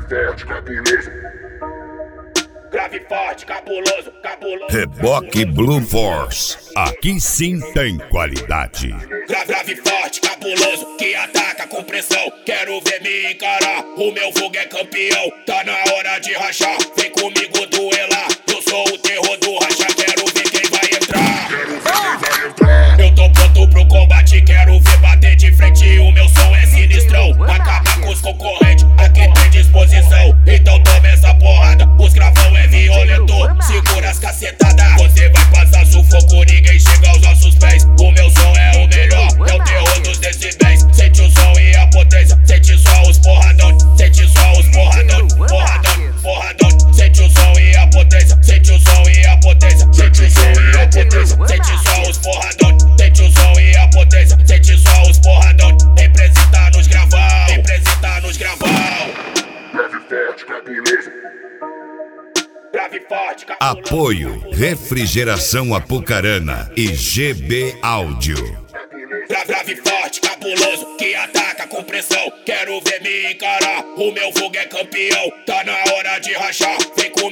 forte, cabuloso. Grave forte, cabuloso, cabuloso. Reboque Blue Force, aqui sim tem qualidade. Grave forte, cabuloso, que ataca com pressão. Quero ver me encarar, o meu fogo é campeão. Tá na hora de rachar, vem comigo duelar. Eu sou o terror do racha, quero ver quem vai entrar. Eu tô pronto pro combate, quero ver bater de frente. O meu som é sinistrão, acaba com os concorrentes, aqui tem disposição. Então toma essa porrada, os gravão é violento. Segura as cacetadas, você vai passar sufoco, ninguém chega aos nossos pés. O meu som é o melhor, é o terror dos decibéis. Sente o som e a potência, sente só os porradão. Sente só os porradão, porradão, porradão. Sente o som e a potência, sente o som e a potência. Sente o som e a potência, sente só os porradão. Sente o som e a potência, sente só os porradão. Representa nos gravão, representa nos gravão. Grave forte, cabuloso. Grave forte, cabuloso. Apoio Refrigeração Apucarana e GB Áudio. Grave forte, cabuloso, que ataca com pressão. Quero ver me encarar, o meu fogo é campeão. Tá na hora de rachar, vem comigo.